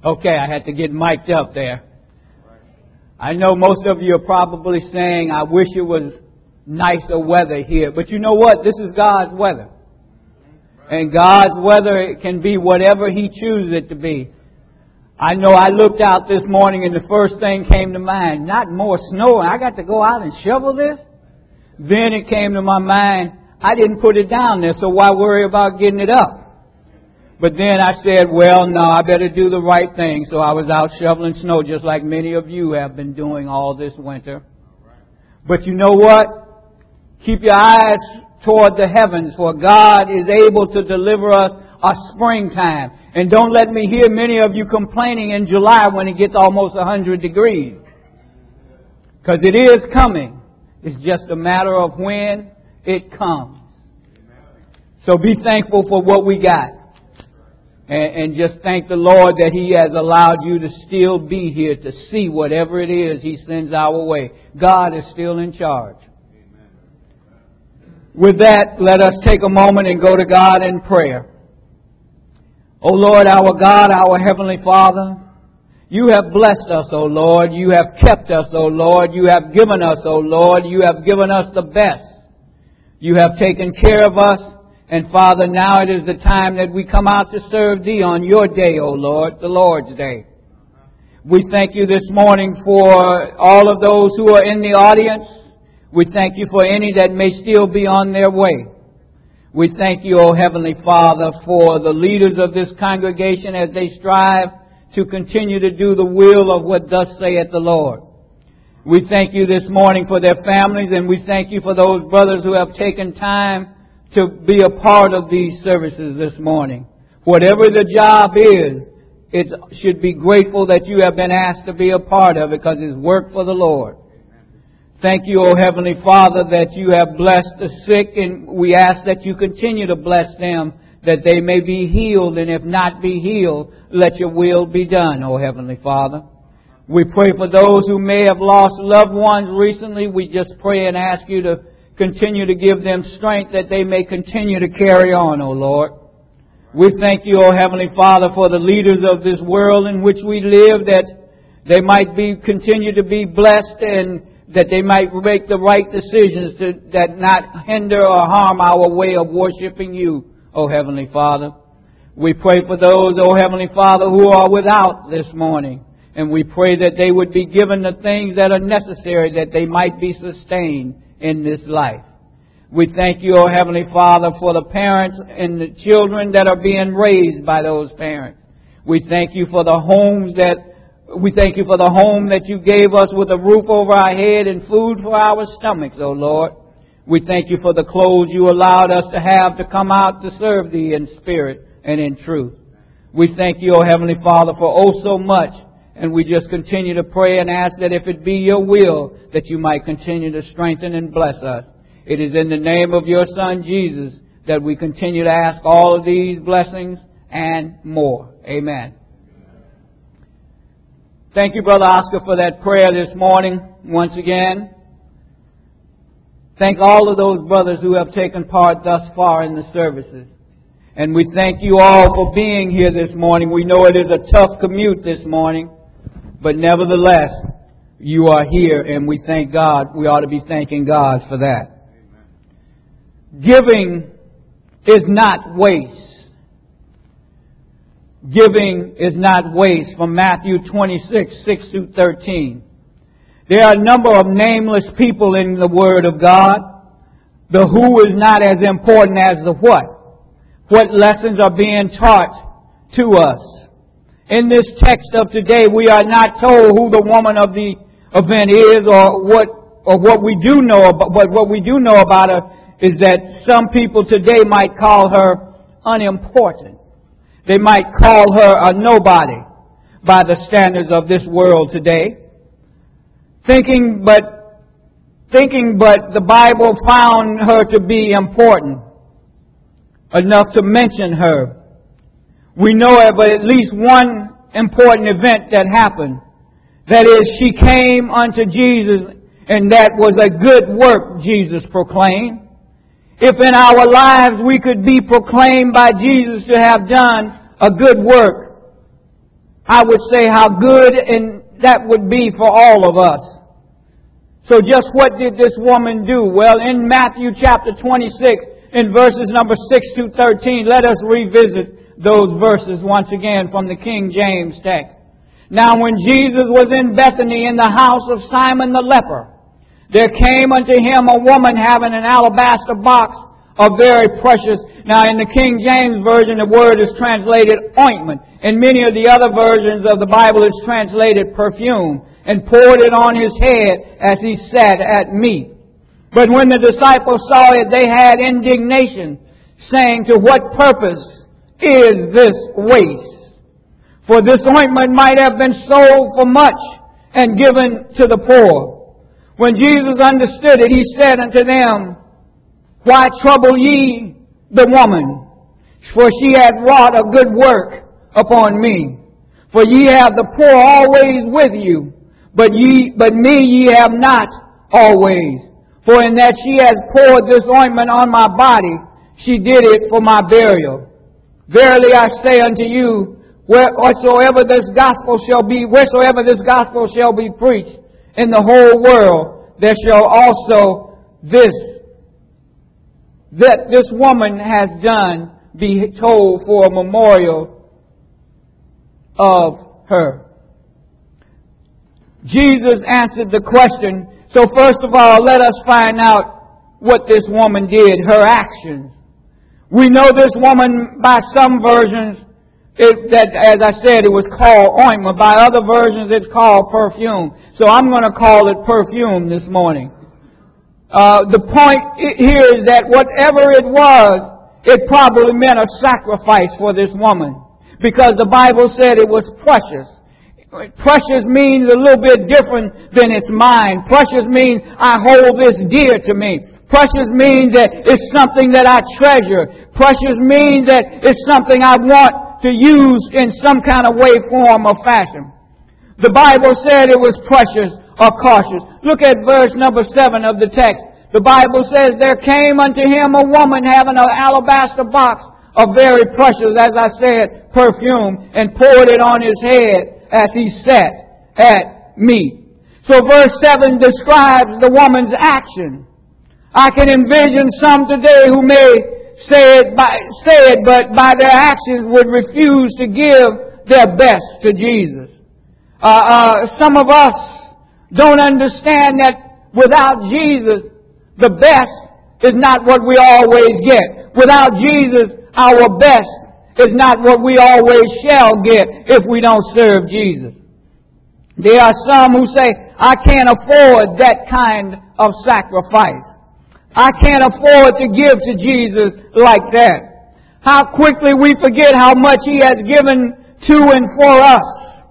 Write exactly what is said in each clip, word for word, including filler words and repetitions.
Okay, I had to get mic'd up there. I know most of you are probably saying, I wish it was nicer weather here. But you know what? This is God's weather. And God's weather can be whatever He chooses it to be. I know I looked out this morning and the first thing came to mind, not more snow. I got to go out and shovel this? Then it came to my mind, I didn't put it down there, so why worry about getting it up? But then I said, well, no, I better do the right thing. So I was out shoveling snow just like many of you have been doing all this winter. But you know what? Keep your eyes toward the heavens, for God is able to deliver us a springtime. And don't let me hear many of you complaining in July when it gets almost one hundred degrees. Because it is coming. It's just a matter of when it comes. So be thankful for what we got. And, and just thank the Lord that He has allowed you to still be here to see whatever it is He sends our way. God is still in charge. With that, let us take a moment and go to God in prayer. O Lord, our God, our Heavenly Father, You have blessed us, O Lord. You have kept us, O Lord. You have given us, O Lord. You have given us the best. You have taken care of us. And Father, now it is the time that we come out to serve Thee on Your day, O Lord, the Lord's day. We thank You this morning for all of those who are in the audience. We thank You for any that may still be on their way. We thank You, O Heavenly Father, for the leaders of this congregation as they strive to continue to do the will of what thus saith the Lord. We thank You this morning for their families, and we thank You for those brothers who have taken time to be a part of these services this morning. Whatever the job is, it should be grateful that you have been asked to be a part of it because it's work for the Lord. Thank You, O Heavenly Father, that You have blessed the sick, and we ask that You continue to bless them, that they may be healed, and if not be healed, let Your will be done, O Heavenly Father. We pray for those who may have lost loved ones recently. We just pray and ask You to continue to give them strength that they may continue to carry on, O Lord. We thank You, O Heavenly Father, for the leaders of this world in which we live, that they might be continue to be blessed and that they might make the right decisions to, that not hinder or harm our way of worshiping You, O Heavenly Father. We pray for those, O Heavenly Father, who are without this morning. And we pray that they would be given the things that are necessary that they might be sustained in this life. We thank You, O Heavenly Father, for the parents and the children that are being raised by those parents. We thank You for the homes that, we thank You for the home that You gave us with a roof over our head and food for our stomachs, O Lord. We thank You for the clothes You allowed us to have to come out to serve Thee in spirit and in truth. We thank You, O Heavenly Father, for oh so much. And we just continue to pray and ask that if it be Your will, that You might continue to strengthen and bless us. It is in the name of Your Son, Jesus, that we continue to ask all of these blessings and more. Amen. Thank you, Brother Oscar, for that prayer this morning once again. Thank all of those brothers who have taken part thus far in the services. And we thank you all for being here this morning. We know it is a tough commute this morning. But nevertheless, you are here, and we thank God. We ought to be thanking God for that. Amen. Giving is not waste. Giving is not waste, from Matthew twenty-six, six through thirteen. There are a number of nameless people in the Word of God. The who is not as important as the what. What lessons are being taught to us. In this text of today, we are not told who the woman of the event is or what or what we do know about. But what we do know about her is that some people today might call her unimportant. They might call her a nobody by the standards of this world today. Thinking, but thinking, but the Bible found her to be important enough to mention her. We know of at least one important event that happened. That is, she came unto Jesus, and that was a good work, Jesus proclaimed. If in our lives we could be proclaimed by Jesus to have done a good work, I would say how good and that would be for all of us. So just what did this woman do? Well, in Matthew chapter twenty-six, in verses number six to thirteen, let us revisit those verses once again from the King James text. Now when Jesus was in Bethany in the house of Simon the leper, there came unto him a woman having an alabaster box of very precious. Now in the King James Version, the word is translated ointment. In many of the other versions of the Bible, it's translated perfume, and poured it on his head as he sat at meat. But when the disciples saw it, they had indignation, saying, to what purpose is this waste? For this ointment might have been sold for much and given to the poor. When Jesus understood it, he said unto them, why trouble ye the woman? For she hath wrought a good work upon me. For ye have the poor always with you, but ye, but me ye have not always. For in that she has poured this ointment on my body, she did it for my burial. Verily I say unto you, wheresoever this gospel shall be, wheresoever this gospel shall be preached in the whole world, there shall also this, that this woman has done, be told for a memorial of her. Jesus answered the question. So first of all, let us find out what this woman did, her actions. We know this woman by some versions, it, that, as I said, it was called ointment. By other versions, it's called perfume. So I'm going to call it perfume this morning. Uh, the point here is that whatever it was, it probably meant a sacrifice for this woman, because the Bible said it was precious. Precious means a little bit different than it's mine. Precious means I hold this dear to me. Precious means that it's something that I treasure. Precious means that it's something I want to use in some kind of way, form, or fashion. The Bible said it was precious or cautious. Look at verse number seven of the text. The Bible says, there came unto him a woman having an alabaster box of very precious, as I said, perfume, and poured it on his head as he sat at meat. So verse seven describes the woman's action. I can envision some today who may say it, by, say it, but by their actions would refuse to give their best to Jesus. Uh, uh, some of us don't understand that without Jesus, the best is not what we always get. Without Jesus, our best is not what we always shall get if we don't serve Jesus. There are some who say, I can't afford that kind of sacrifice. I can't afford to give to Jesus like that. How quickly we forget how much He has given to and for us.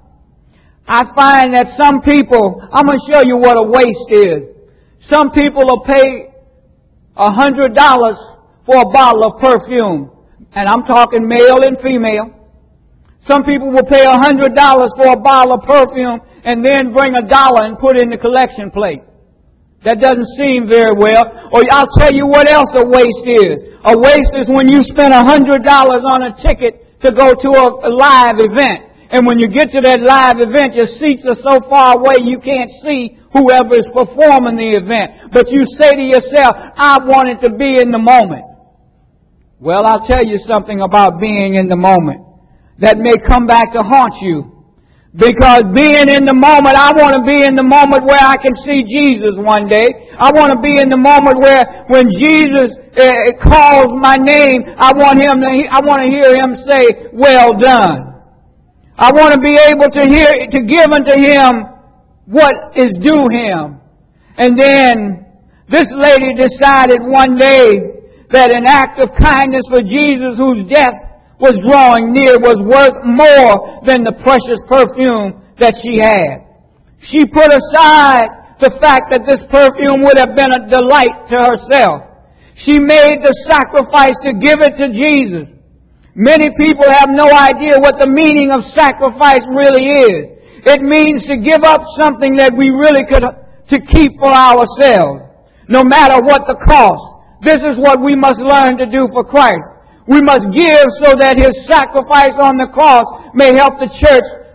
I find that some people, I'm going to show you what a waste is. Some people will pay a hundred dollars for a bottle of perfume. And I'm talking male and female. Some people will pay a hundred dollars for a bottle of perfume and then bring a dollar and put it in the collection plate. That doesn't seem very well. Or I'll tell you what else a waste is. A waste is when you spend a hundred dollars on a ticket to go to a, a live event. And when you get to that live event, your seats are so far away you can't see whoever is performing the event. But you say to yourself, I wanted to be in the moment. Well, I'll tell you something about being in the moment that may come back to haunt you. Because being in the moment, I want to be in the moment where I can see Jesus one day. I want to be in the moment where when Jesus uh, calls my name, I want him to, I want to hear him say, well done. I want to be able to hear, to give unto him what is due him. And then this lady decided one day that an act of kindness for Jesus, whose death was drawing near, was worth more than the precious perfume that she had. She put aside the fact that this perfume would have been a delight to herself. She made the sacrifice to give it to Jesus. Many people have no idea what the meaning of sacrifice really is. It means to give up something that we really could to keep for ourselves, no matter what the cost. This is what we must learn to do for Christ. We must give so that His sacrifice on the cross may help the church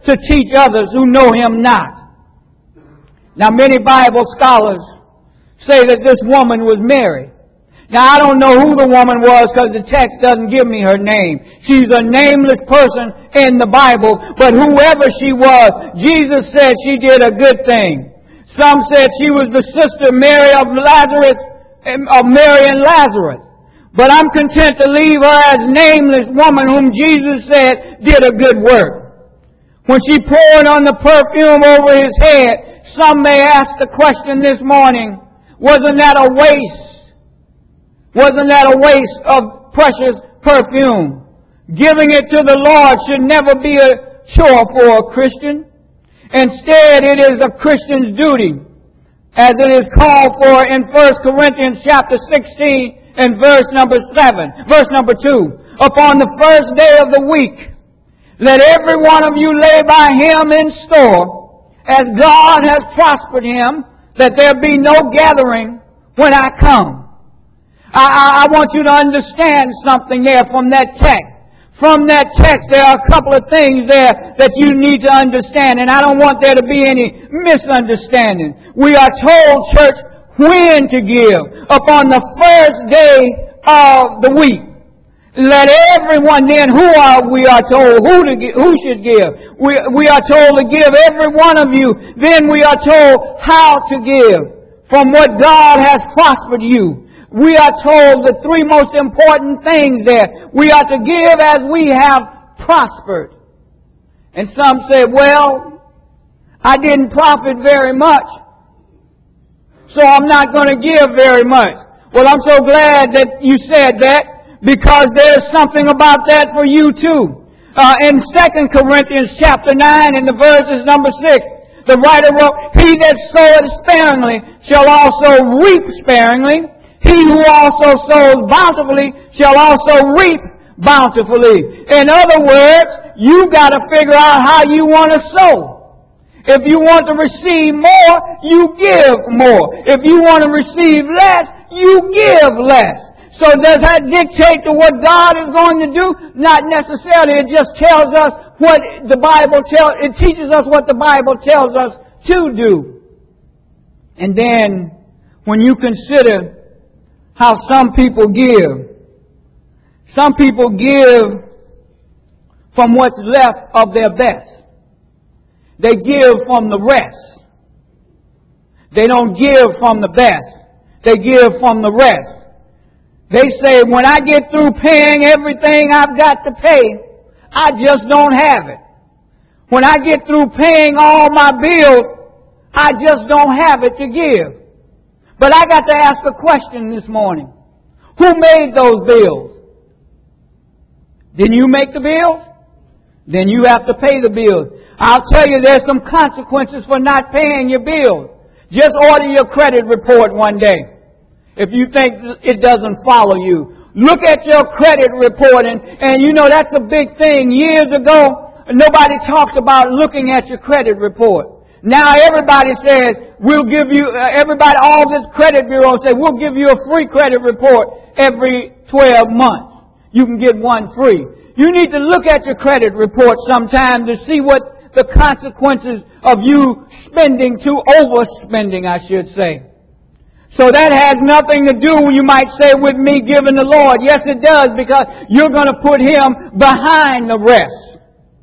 to teach others who know Him not. Now, many Bible scholars say that this woman was Mary. Now, I don't know who the woman was because the text doesn't give me her name. She's a nameless person in the Bible, but whoever she was, Jesus said she did a good thing. Some said she was the sister Mary of Lazarus, of Mary and Lazarus. But I'm content to leave her as nameless woman whom Jesus said did a good work. When she poured on the perfume over His head, some may ask the question this morning, wasn't that a waste? Wasn't that a waste of precious perfume? Giving it to the Lord should never be a chore for a Christian. Instead, it is a Christian's duty, as it is called for in First Corinthians chapter sixteen and verse number seven, verse number two. Upon the first day of the week, let every one of you lay by him in store, as God has prospered him, that there be no gathering when I come. I, I, I want you to understand something there from that text. From that text, there are a couple of things there that you need to understand, and I don't want there to be any misunderstanding. We are told, church, when to give. Upon the first day of the week. Let everyone then, who are we are told who to give, who should give. We, we are told to give every one of you. Then we are told how to give from what God has prospered you. We are told the three most important things there. We are to give as we have prospered. And some say, well, I didn't profit very much, so I'm not going to give very much. Well, I'm so glad that you said that, because there's something about that for you too. Uh, in Second Corinthians chapter nine, in the verses number six, the writer wrote, He that soweth sparingly shall also reap sparingly. He who also sows bountifully shall also reap bountifully. In other words, you got to figure out how you want to sow. If you want to receive more, you give more. If you want to receive less, you give less. So does that dictate to what God is going to do? Not necessarily. It just tells us what the Bible tells, it teaches us what the Bible tells us to do. And then, when you consider how some people give. Some people give from what's left of their best. They give from the rest. They don't give from the best. They give from the rest. They say, when I get through paying everything I've got to pay, I just don't have it. When I get through paying all my bills, I just don't have it to give. But I got to ask a question this morning. Who made those bills? Didn't you make the bills? Then you have to pay the bills. I'll tell you, there's some consequences for not paying your bills. Just order your credit report one day. If you think it doesn't follow you, look at your credit report, and, and you know that's a big thing. Years ago, nobody talked about looking at your credit report. Now everybody says, we'll give you, uh, everybody, all this credit bureau say, we'll give you a free credit report every twelve months. You can get one free. You need to look at your credit report sometime to see what the consequences of you spending to overspending, I should say. So that has nothing to do, you might say, with me giving the Lord. Yes, it does, because you're going to put Him behind the rest.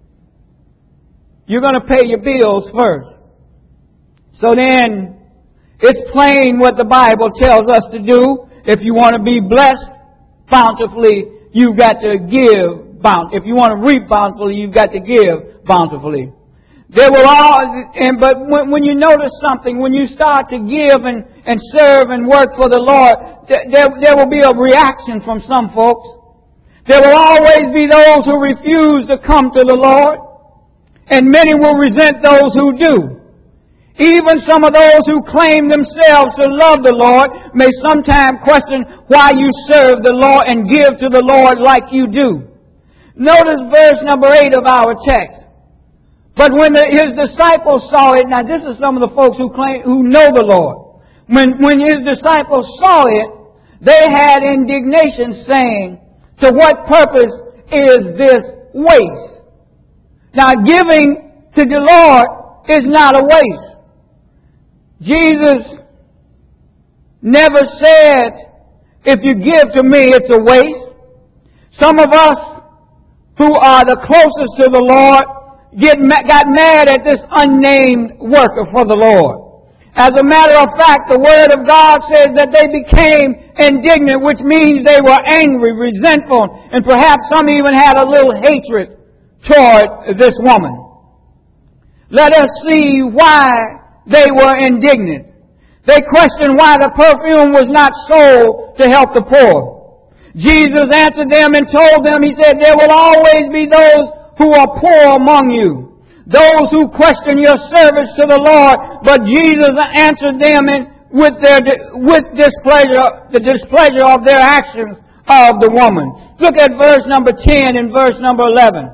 You're going to pay your bills first. So then, it's plain what the Bible tells us to do. If you want to be blessed bountifully, you've got to give bountifully. If you want to reap bountifully, you've got to give bountifully. There will all, and but when, when you notice something, when you start to give and, and serve and work for the Lord, there, there will be a reaction from some folks. There will always be those who refuse to come to the Lord, and many will resent those who do. Even some of those who claim themselves to love the Lord may sometimes question why you serve the Lord and give to the Lord like you do. Notice verse number eight of our text. But when the, His disciples saw it, now this is some of the folks who claim, who know the Lord. When, when His disciples saw it, they had indignation, saying, to what purpose is this waste? Now giving to the Lord is not a waste. Jesus never said, if you give to me, it's a waste. Some of us who are the closest to the Lord get got mad at this unnamed worker for the Lord. As a matter of fact, the Word of God says that they became indignant, which means they were angry, resentful, and perhaps some even had a little hatred toward this woman. Let us see why they were indignant. They questioned why the perfume was not sold to help the poor. Jesus answered them and told them, He said, there will always be those who are poor among you, those who question your service to the Lord. But Jesus answered them in, with their with displeasure, the displeasure of their actions of the woman. Look at verse number ten and verse number eleven.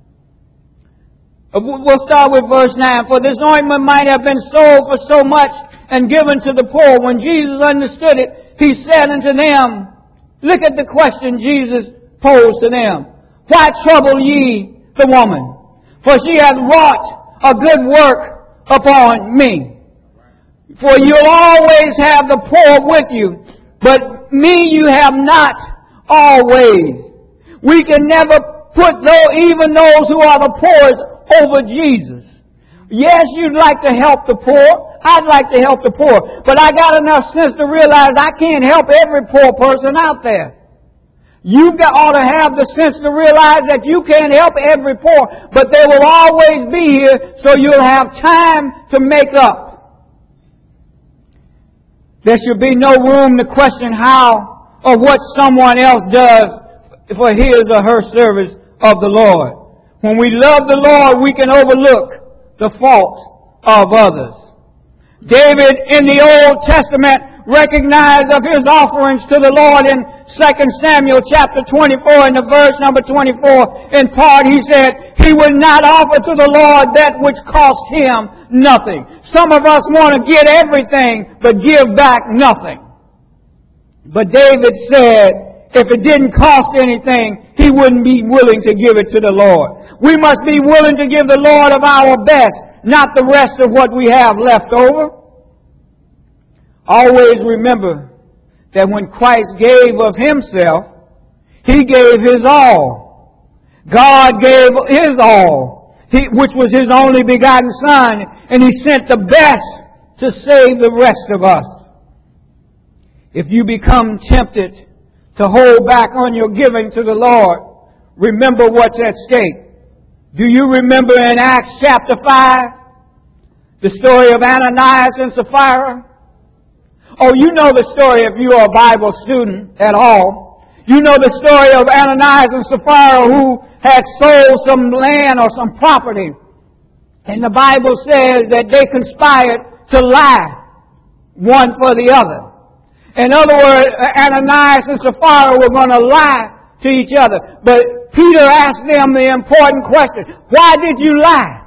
We'll start with verse nine. For this ointment might have been sold for so much and given to the poor. When Jesus understood it, He said unto them, look at the question Jesus posed to them. Why trouble ye the woman? For she hath wrought a good work upon me. For you'll always have the poor with you, but me you have not always. We can never put though even those who are the poorest over Jesus. Yes, you'd like to help the poor. I'd like to help the poor. But I got enough sense to realize I can't help every poor person out there. You ought to have the sense to realize that you can't help every poor, but they will always be here, so you'll have time to make up. There should be no room to question how or what someone else does for his or her service of the Lord. When we love the Lord, we can overlook the faults of others. David in the Old Testament recognized of his offerings to the Lord in Second Samuel chapter twenty-four and the verse number twenty-four. In part he said, he would not offer to the Lord that which cost him nothing. Some of us want to get everything but give back nothing. But David said, if it didn't cost anything, he wouldn't be willing to give it to the Lord. We must be willing to give the Lord of our best, not the rest of what we have left over. Always remember that when Christ gave of Himself, He gave His all. God gave His all, he, which was His only begotten Son, and He sent the best to save the rest of us. If you become tempted to hold back on your giving to the Lord, remember what's at stake. Do you remember in Acts chapter five, the story of Ananias and Sapphira? Oh, you know the story if you are a Bible student at all. You know the story of Ananias and Sapphira who had sold some land or some property. And the Bible says that they conspired to lie one for the other. In other words, Ananias and Sapphira were going to lie to each other. But Peter asked them the important question, why did you lie?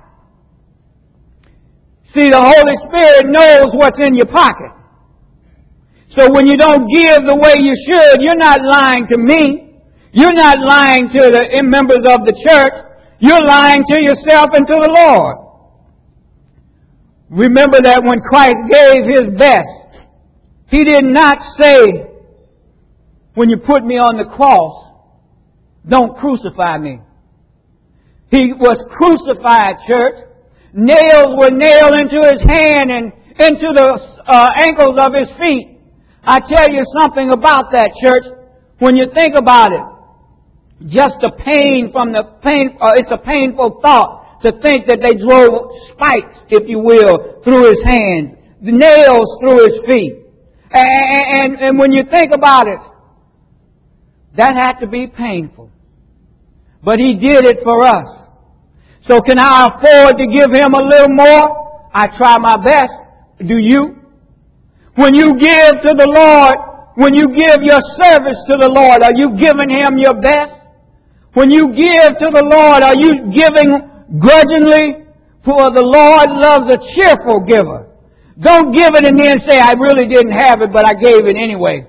See, the Holy Spirit knows what's in your pocket. So when you don't give the way you should, you're not lying to me. You're not lying to the members of the church. You're lying to yourself and to the Lord. Remember that when Christ gave His best, He did not say, when you put me on the cross, don't crucify me. He was crucified, church. Nails were nailed into His hand and into the uh, ankles of His feet. I tell you something about that, church. When you think about it, just the pain from the pain, uh, it's a painful thought to think that they drove spikes, if you will, through His hands, the nails through His feet. And, and, and when you think about it, that had to be painful. But He did it for us. So can I afford to give Him a little more? I try my best. Do you? When you give to the Lord, when you give your service to the Lord, are you giving Him your best? When you give to the Lord, are you giving grudgingly? For the Lord loves a cheerful giver. Don't give it and then say, I really didn't have it, but I gave it anyway.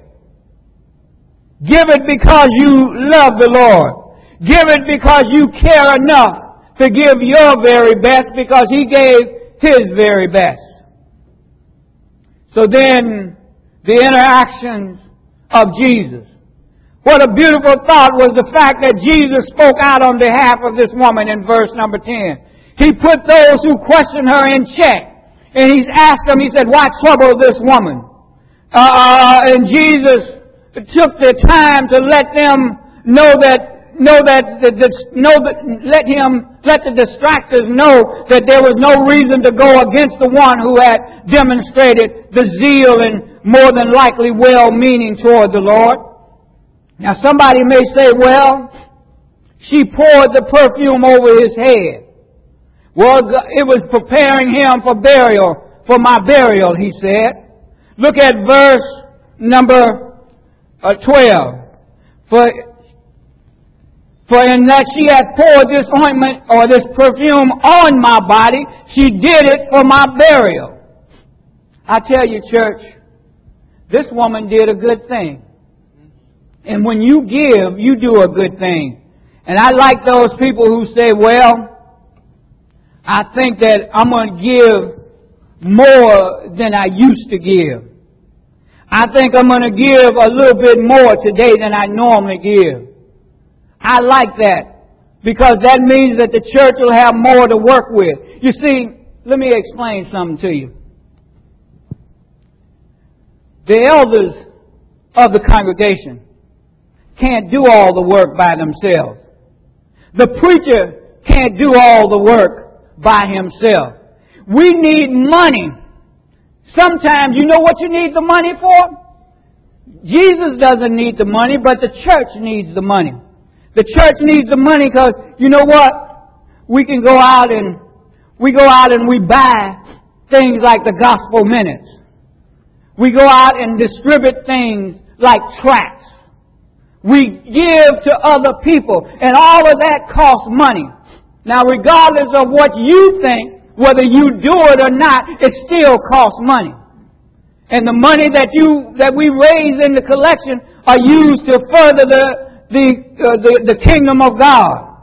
Give it because you love the Lord. Give it because you care enough to give your very best because He gave His very best. So then, the interactions of Jesus. What a beautiful thought was the fact that Jesus spoke out on behalf of this woman in verse number ten. He put those who questioned her in check. And He's asked them, He said, why trouble this woman? Uh, and Jesus took the time to let them know that, know that, know that, let Him, let the distractors know that there was no reason to go against the one who had demonstrated the zeal and more than likely well-meaning toward the Lord. Now somebody may say, well, she poured the perfume over His head. Well, it was preparing Him for burial, for my burial, He said. Look at verse number uh, twelve. For, for in that she has poured this ointment or this perfume on my body, she did it for my burial. I tell you, church, this woman did a good thing. And when you give, you do a good thing. And I like those people who say, well, I think that I'm going to give more than I used to give. I think I'm going to give a little bit more today than I normally give. I like that because that means that the church will have more to work with. You see, let me explain something to you. The elders of the congregation can't do all the work by themselves. The preacher can't do all the work by himself. We need money. Sometimes, you know what you need the money for? Jesus doesn't need the money, but the church needs the money. The church needs the money because, you know what? We can go out and, we go out and we buy things like the gospel minutes. We go out and distribute things like tracts. We give to other people, and all of that costs money. Now, regardless of what you think, whether you do it or not, it still costs money. And the money that you that we raise in the collection are used to further the the uh, the, the kingdom of God.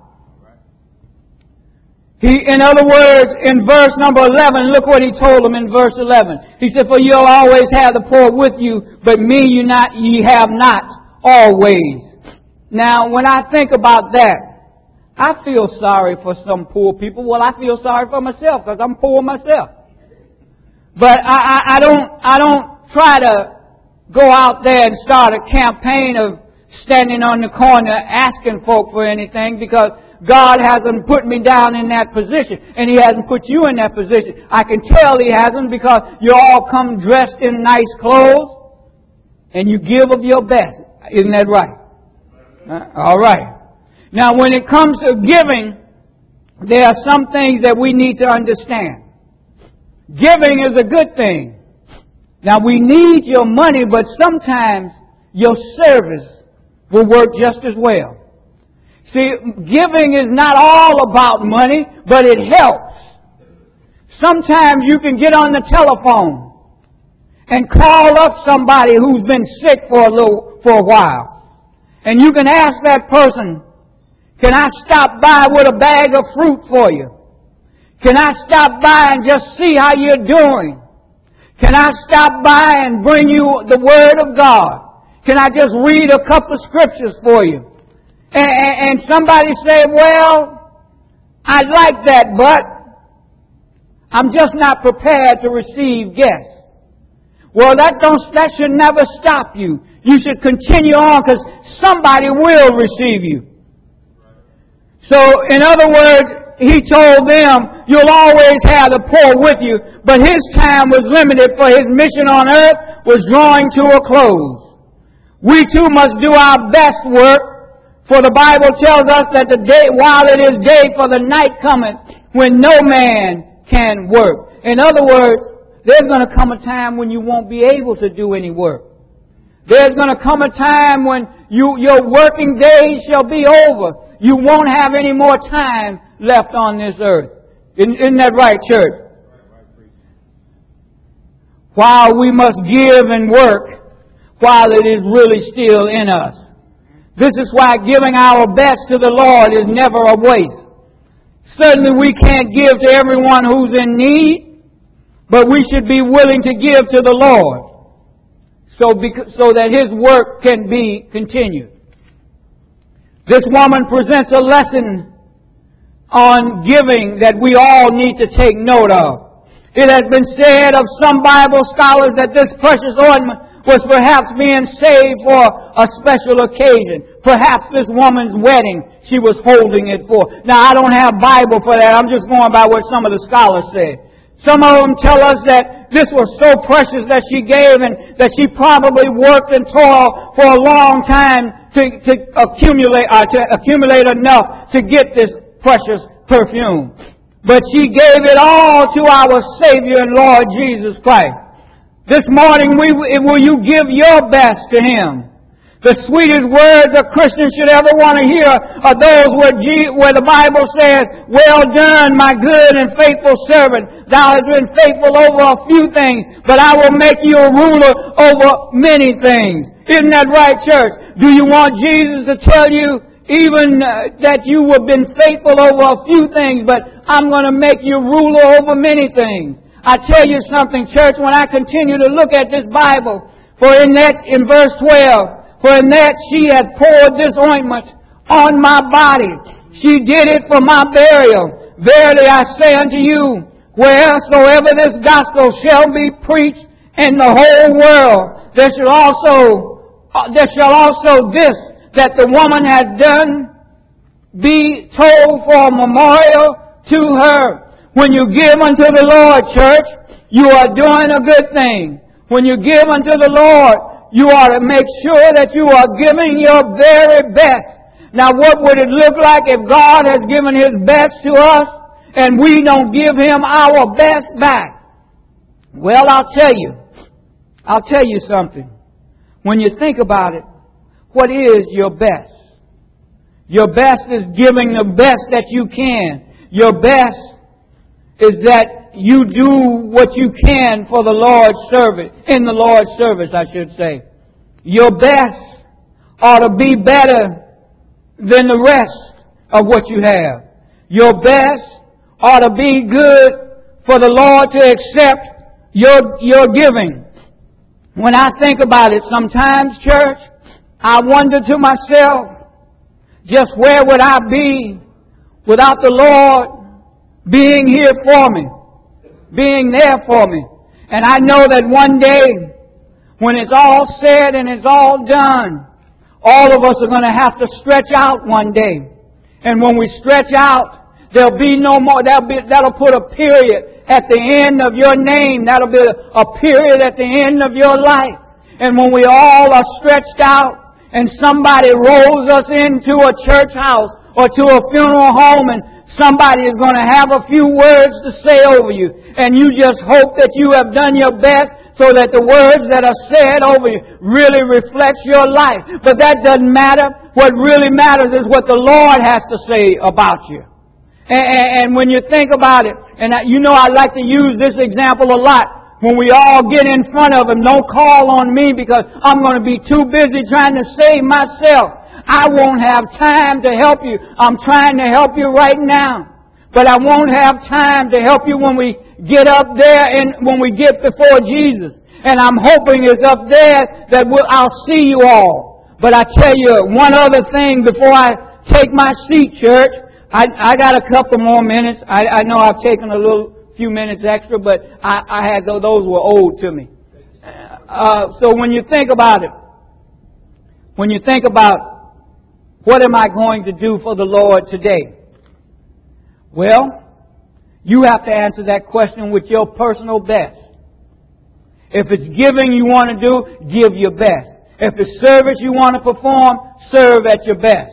He, in other words, in verse number eleven, look what He told them in verse eleven. He said, "For you'll always have the poor with you, but me you not ye have not always." Now, when I think about that, I feel sorry for some poor people. Well, I feel sorry for myself because I'm poor myself. But I, I, I don't, I don't try to go out there and start a campaign of standing on the corner asking folk for anything because God hasn't put me down in that position and He hasn't put you in that position. I can tell He hasn't because you all come dressed in nice clothes and you give of your best. Isn't that right? Uh, all right. Now, when it comes to giving, there are some things that we need to understand. Giving is a good thing. Now, we need your money, but sometimes your service will work just as well. See, giving is not all about money, but it helps. Sometimes you can get on the telephone and call up somebody who's been sick for a little, for a while. And you can ask that person, can I stop by with a bag of fruit for you? Can I stop by and just see how you're doing? Can I stop by and bring you the Word of God? Can I just read a couple of scriptures for you? And, and, and somebody say, well, I like that, but I'm just not prepared to receive guests. Well, that don't, that should never stop you. You should continue on because somebody will receive you. So, in other words, He told them, you'll always have the poor with you, but His time was limited for His mission on earth was drawing to a close. We too must do our best work, for the Bible tells us that the day, while it is day, for the night cometh when no man can work. In other words, there's going to come a time when you won't be able to do any work. There's going to come a time when you, your working days shall be over. You won't have any more time left on this earth. Isn't, isn't that right, church? While we must give and work, while it is really still in us. This is why giving our best to the Lord is never a waste. Certainly we can't give to everyone who's in need, but we should be willing to give to the Lord so, because, so that His work can be continued. This woman presents a lesson on giving that we all need to take note of. It has been said of some Bible scholars that this precious ointment was perhaps being saved for a special occasion. Perhaps this woman's wedding she was holding it for. Now, I don't have Bible for that. I'm just going by what some of the scholars said. Some of them tell us that this was so precious that she gave and that she probably worked and toiled for a long time to, to accumulate uh, to accumulate enough to get this precious perfume. But she gave it all to our Savior and Lord Jesus Christ. This morning, we, will you give your best to Him? The sweetest words a Christian should ever want to hear are those where, G, where the Bible says, "Well done, my good and faithful servant. Thou hast been faithful over a few things, but I will make you a ruler over many things." Isn't that right, church? Do you want Jesus to tell you even uh, that you have been faithful over a few things, but I'm going to make you ruler over many things? I tell you something, church, when I continue to look at this Bible, for in that, in verse twelve, for in that she hath poured this ointment on my body. She did it for my burial. Verily I say unto you, wheresoever this gospel shall be preached in the whole world, there shall also, uh, there shall also this that the woman hath done be told for a memorial to her. When you give unto the Lord, church, you are doing a good thing. When you give unto the Lord, you ought to make sure that you are giving your very best. Now, what would it look like if God has given His best to us and we don't give Him our best back? Well, I'll tell you. I'll tell you something. When you think about it, what is your best? Your best is giving the best that you can. Your best is that you do what you can for the Lord's service, in the Lord's service, I should say. Your best ought to be better than the rest of what you have. Your best ought to be good for the Lord to accept your, your giving. When I think about it, sometimes, church, I wonder to myself, just where would I be without the Lord being here for me, being there for me? And I know that one day, when it's all said and it's all done, all of us are going to have to stretch out one day. And when we stretch out, there'll be no more, that'll, be, that'll put a period at the end of your name. That'll be a period at the end of your life. And when we all are stretched out, and somebody rolls us into a church house or to a funeral home, and somebody is going to have a few words to say over you, and you just hope that you have done your best so that the words that are said over you really reflects your life. But that doesn't matter. What really matters is what the Lord has to say about you. And, and, and when you think about it, and I, you know I like to use this example a lot. When we all get in front of Him, don't call on me because I'm going to be too busy trying to save myself. I won't have time to help you. I'm trying to help you right now. But I won't have time to help you when we get up there and when we get before Jesus. And I'm hoping it's up there that we'll, I'll see you all. But I tell you one other thing before I take my seat, church. I, I got a couple more minutes. I, I know I've taken a little few minutes extra, but I, I had those, those were owed to me. Uh, so when you think about it, when you think about what am I going to do for the Lord today? Well, you have to answer that question with your personal best. If it's giving you want to do, give your best. If it's service you want to perform, serve at your best.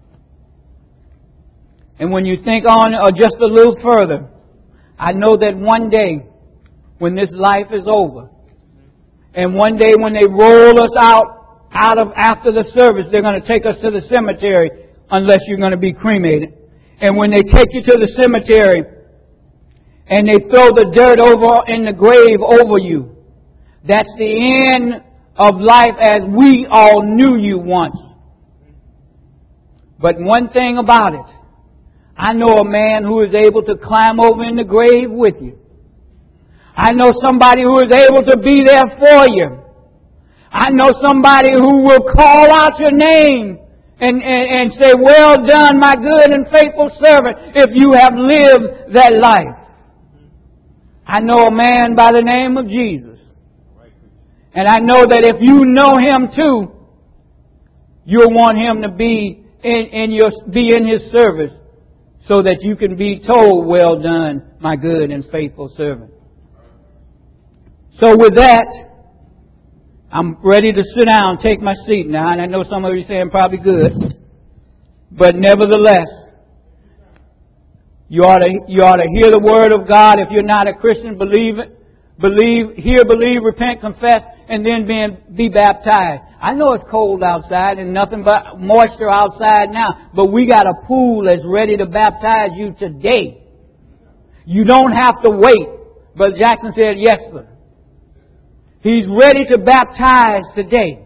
And when you think on uh, just a little further, I know that one day when this life is over, and one day when they roll us out, out of after the service, they're going to take us to the cemetery unless you're going to be cremated. And when they take you to the cemetery and they throw the dirt over in the grave over you, that's the end of life as we all knew you once. But one thing about it, I know a man who is able to climb over in the grave with you. I know somebody who is able to be there for you. I know somebody who will call out your name and, and, and say, well done, my good and faithful servant, if you have lived that life. I know a man by the name of Jesus. And I know that if you know Him too, you'll want Him to be in, in your, be in His service so that you can be told, well done, my good and faithful servant. So with that, I'm ready to sit down and take my seat now. And I know some of you are saying probably good. But nevertheless, you ought to, you ought to hear the Word of God. If you're not a Christian, believe it. Believe, hear, believe, repent, confess, and then be, be baptized. I know it's cold outside and nothing but moisture outside now, but we got a pool that's ready to baptize you today. You don't have to wait. Brother Jackson said, yes, sir. He's ready to baptize today.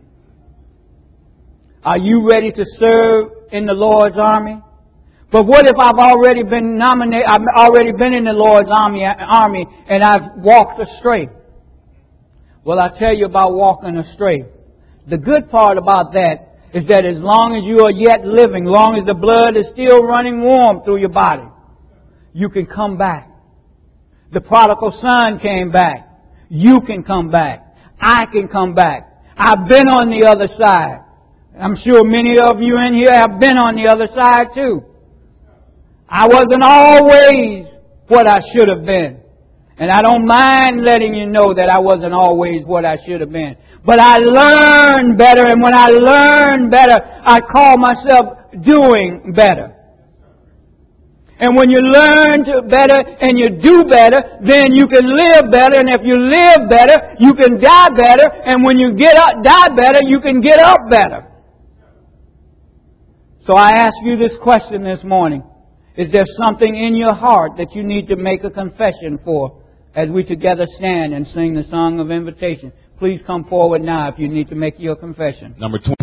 Are you ready to serve in the Lord's army? But what if I've already been nominated, I've already been in the Lord's army, army and I've walked astray? Well, I'll tell you about walking astray. The good part about that is that as long as you are yet living, long as the blood is still running warm through your body, you can come back. The prodigal son came back. You can come back. I can come back. I've been on the other side. I'm sure many of you in here have been on the other side too. I wasn't always what I should have been. And I don't mind letting you know that I wasn't always what I should have been. But I learned better, and when I learned better, I call myself doing better. And when you learn to better and you do better, then you can live better. And if you live better, you can die better. And when you get up, die better, you can get up better. So I ask you this question this morning. Is there something in your heart that you need to make a confession for as we together stand and sing the song of invitation? Please come forward now if you need to make your confession. Number twenty.